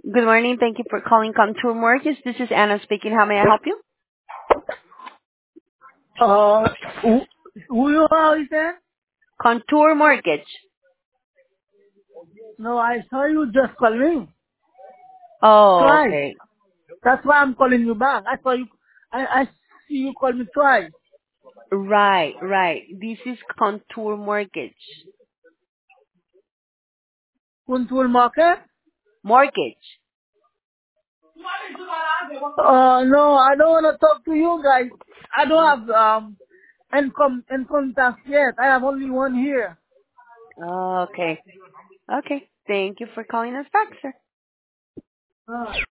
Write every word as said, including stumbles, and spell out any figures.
Good morning. Thank you for calling Contour Mortgage. This is Anna speaking. How may I help you? Uh, who, who you are again? Contour Mortgage. No, I saw you just call me Oh, twice. okay. That's why I'm calling you back. I saw you. I, I see you call me twice. Right, right. This is Contour Mortgage. Control market? Mortgage. Uh, no, I don't want to talk to you guys. I don't have um income income tax yet. I have only one here. Okay. Okay. Thank you for calling us back, sir. Uh,